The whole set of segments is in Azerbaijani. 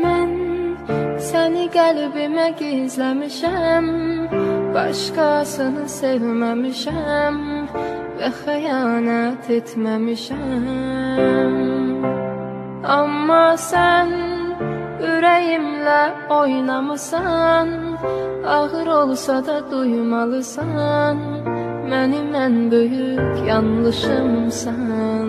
Mən səni qəlbimə gizləmişəm, başqasını sevməmişəm və xəyanət etməmişəm. Amma sən ürəyimlə oynamısan, ağır olsa da duymalısan, mənim ən böyük yanlışımsan.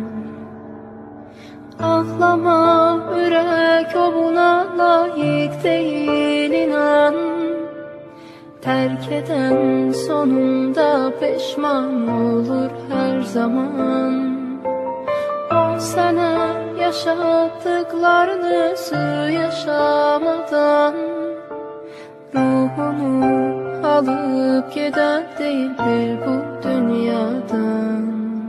Ağlama, ürək o buna layiq deyil, inan. Tərk edən sonunda peşman olur hər zaman. O sənə yaşatdıqlarını özü yaşamadan, ruhunu alıp gedən deyildir bu dünyadan.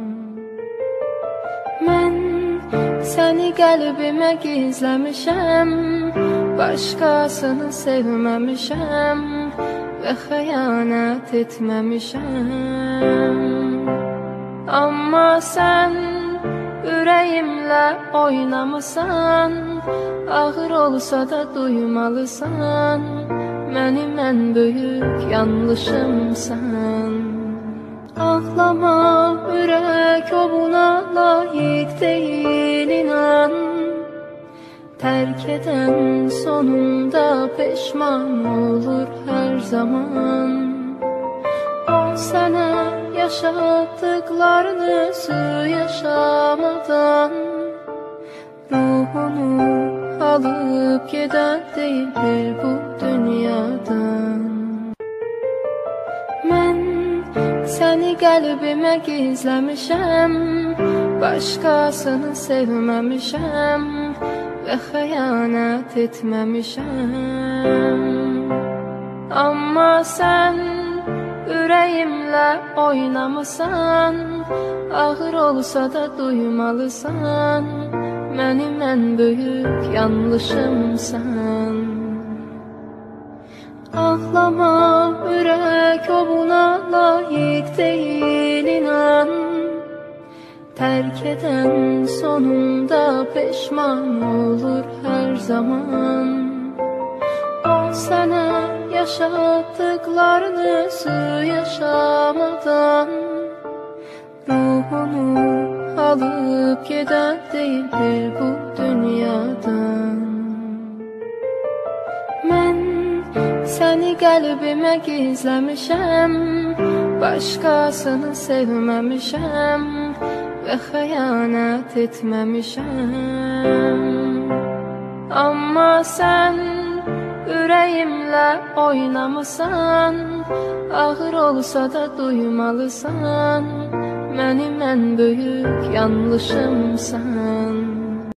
Mən səni qəlbimə gizləmişəm, başqasını sevməmişəm və xəyanət etməmişəm. Amma sən ürəyimlə oynamısan, ağır olsa da duymalısan, mənim ən böyük yanlışımsan. Ağlama, ürək o buna layiq deyil, inan. Tərk edən sonunda peşman olur hər zaman. O sənə yaşatdıqlarını özü yaşamadan, ruhunu alıp gedən deyildir bu dünyadan. Mən səni qəlbimə gizləmişəm, başqasını sevməmişəm və xəyanət etməmişəm. Amma sən ürəyimlə oynamısan, ağır olsa da duymalısan, mənim ən böyük yanlışımsan. Ağlama, ürək o buna layiq deyil, inan. Tərk edən sonunda peşman olur hər zaman. O sənə yaşatdıqlarını özü yaşamadan, ruhunu alıp gedən deyildir bu dünyadan. Mən səni qəlbimə gizləmişəm, başqasını sevməmişəm və xəyanət etməmişəm. Amma sən ürəyimlə oynamısan, ağır olsa da duymalısan, mənim ən böyük yanlışımsan.